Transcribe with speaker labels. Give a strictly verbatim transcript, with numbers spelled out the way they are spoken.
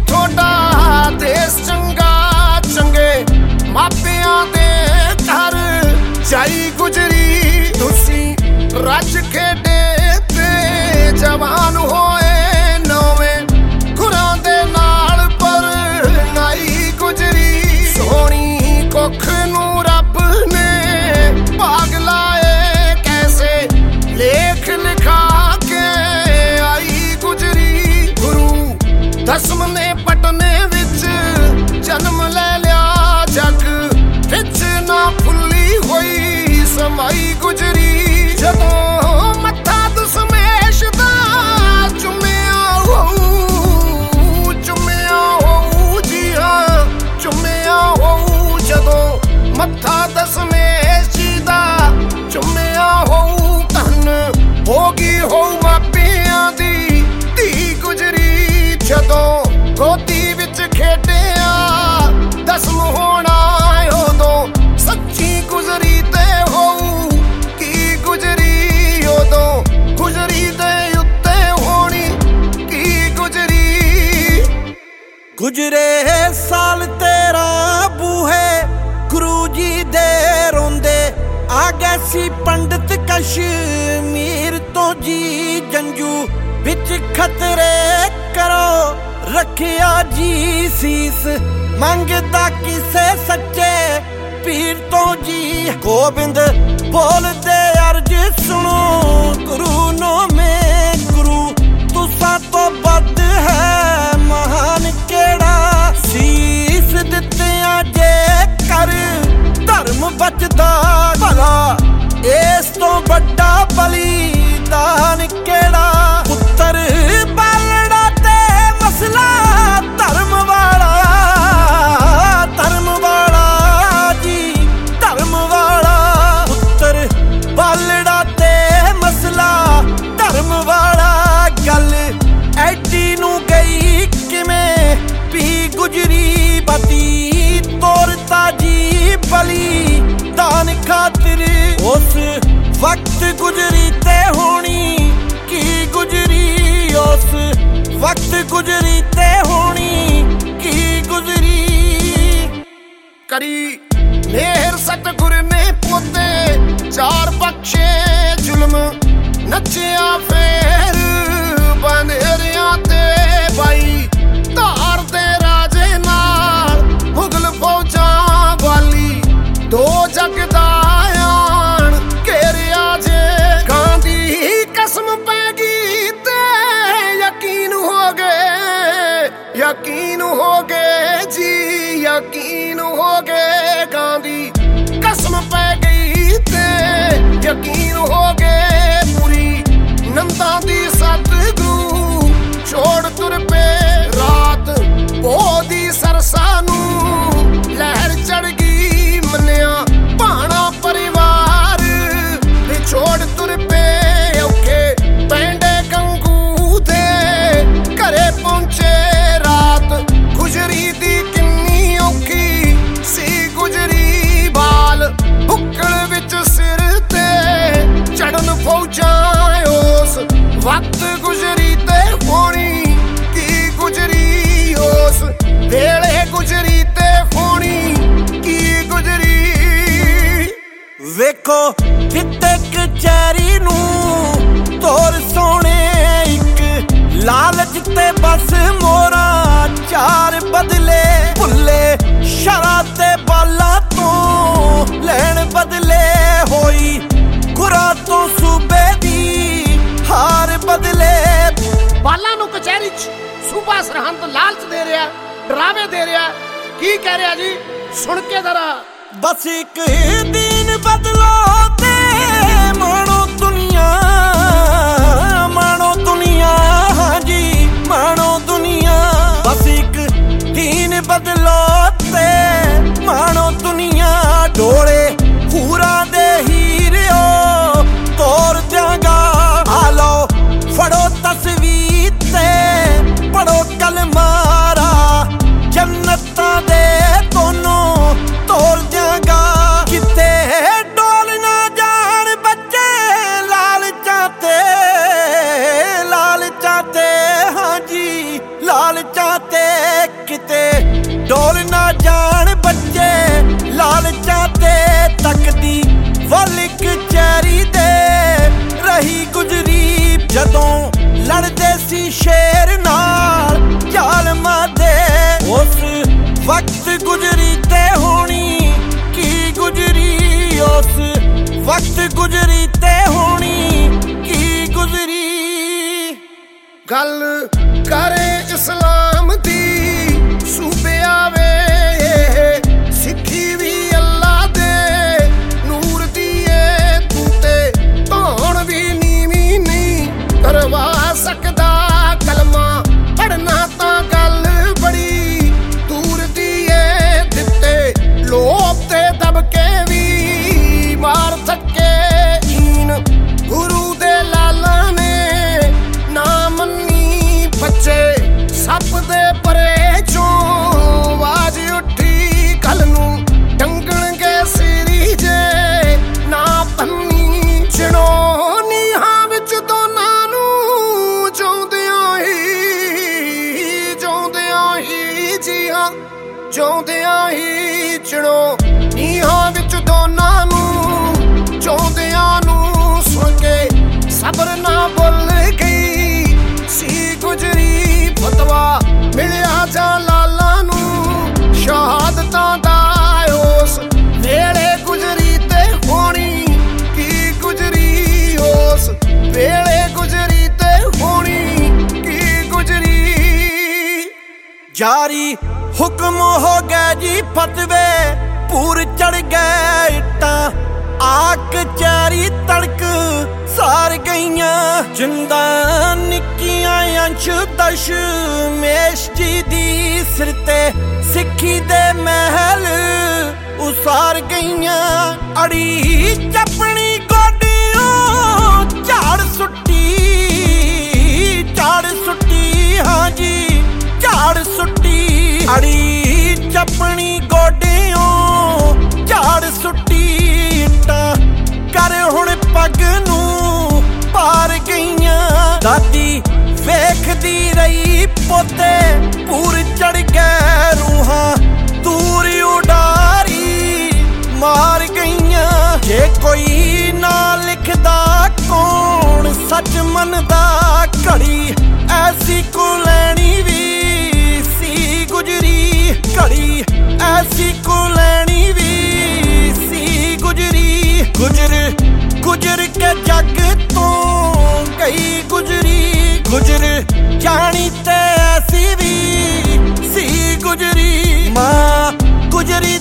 Speaker 1: थोड़ा देश चंगा चंगे मापियां दे घर जाई गुजरी तुसी रज खेडे ते जवान होए नौवें खुरां दे नाल पर नाई गुजरी सोहनी कुख नू रब ने भाग लाए कैसे लेख लिखा के आई गुजरी गुरु दसम ने पटने विच जन्म ले लिया जग विच ना फुल्ली होई समाई गुजरी जदों मत्था दसमेश दा चुम्मिया होऊ चुम्मिया होऊ जी हाँ चुम्मिया होऊ जदों मत्था दसमेश जी दा चुम्मिया होऊ धन होगी होऊ मापियां दी धी गुजरी जदों गोदी विच खेडिया दसम होना उदों सच्ची गुजरी ते होऊ की गुजरी उदों गुजरी दे उत्ते होनी की गुजरी
Speaker 2: गुजरे साल तेरा बूहे गुरु जी दे रोंदे आ गए सी पंडित कश्मीर तो जी जंजू बिच खतरे करो रखिया जी सीस मंगदा किसे सच्चे पीर तो जी गोबिंद बोल दे अर्ज सुनो गुरु नो में गुरु तुसा तो बद है महान केड़ा सीस दित्तियां जे कर धर्म बचदा भला इस तो बड़ा बलिदान केड़ा पुत्तर बालड़ा ते मसला धर्म वाला धर्म वाला जी धर्म वाला पुत्तर बालड़ा ते मसला धर्म वाला गल ऐडी नू गई किवें पी गुजरी बती तोरता जी बली दान खातिर उस वक्त गुजरी ते होनी की गुजरी उस वक्त गुजरी ते होनी की गुजरी
Speaker 1: करी मेहर सतगुर ने पोते चार बख्शे जुल्म नचिया फेर बनेरिया ते बाई धार दे राजे नाल मुगल फौजां वाली दो जगदायान घेरिया जे गांधी कसम पै गई ते यकीन हो गए यकीन हो गए जी यकीन हो गए गांधी कसम पै गई ते यकीन हो गए पूरी नंदा दी सतगुरु छोड़ तुर पे रात बोदी सरसा नू लहर चढ़ गई मन्या भाना परिवार छोड़ तुर पे औखे पैंडे गंगू दे घरे पहुंचे रात गुजरी दी किन्नी औखी सी गुजरी बाल बुक्कल विच सिर ते चढ़न फौजां उस वक्त गुजरी ते होनी की गुजरी उस वेले गुजरी ते होनी की गुजरी
Speaker 2: वेखो किते कचैरी नू तोर सोने एक लालच ते बस मोरा चार बदले भुल्ले शरा ते बाला तो लैन बदले होई गुरा तो सूबे दी हार बदले
Speaker 1: बाला नू कचहरी च सूबा सरहंद लालच दे रहा डरावे दे रहा की कह रहा जी सुन के जरा
Speaker 2: बस एक दिन बदलो ते मानो दुनिया मानो दुनिया हाँ जी मानो दुनिया बस एक दिन बदलो ते मानो दुनिया डोले पूरा दे हीरो तोड़ दियांगा आलो फड़ो तस्वीर ते पढ़ो कलमारा जन्नतां दे दोनों तोड़ दियांगा किते डोल ना जान बच्चे लाल चाहते लाल चाहते हाँ जी लाल चाहते वक्त गुजरी ते होनी की गुजरी, उस वक्त गुजरी ते होनी की गुजरी।
Speaker 1: गल करे इस्लाम दी सूबे आवे सिक्खी भी अल्लाह दे नूर दिए, तू ते धौण भी नीवी नहीं करवा सकदा कलमा पढ़ना तां गल बड़ी दूर दिए, दिते लोभ ते दबके भी मार थके ईन गुरु दे लाला ने ना मन्नी बच्चे सप दे परे चों आवाज उठी कल नूं टंगणगे सिरी जे ना पन्नी चिणो नीहां विच दोनां नूं जिउंदियां ही जिउंदियां ही जी हां जिउंदियां ही चिणो नीहां विच दोनां नूं जिउंदियां नूं सुण के सबर ना भुल गई सी गुजरी। फतवा मिलिया जा लाला नूं शहादतां दा उस वेले गुजरी ते होनी की गुजरी, उस वेले गुजरी ते होनी की गुजरी।
Speaker 2: जारी हुक्म हो गए जी फतवे पूर चढ़ गए इट्टां आक चारी तड़क सार गईयां जिंदा निक्कियां अंश दश मेश जी दी सिर ते सिक्खी दे महल उसार गईयां। अड़ी चपनी गोडियों झाड़ सुट्टी झाड़ सुट्टी हाँ जी झाड़ सुट्टी। अड़ी चपनी गोडियों झाड़ सुट्टी इट्टां कर हुण पग नूं पार गईयां। दादी वेखदी रही पोते पूर चढ़ गए रूहां दूर उडारी मार गईयां। जे कोई ना लिखदा कौन सच मनदा घड़ी ऐसी को लैनी भी सी गुजरी, घड़ी ऐसी को लैनी भी सी गुजरी। गुजर गुजर के जग तो गई गुजरी, गुजर जानी ते ऐसी भी सी गुजरी। माँ गुजरी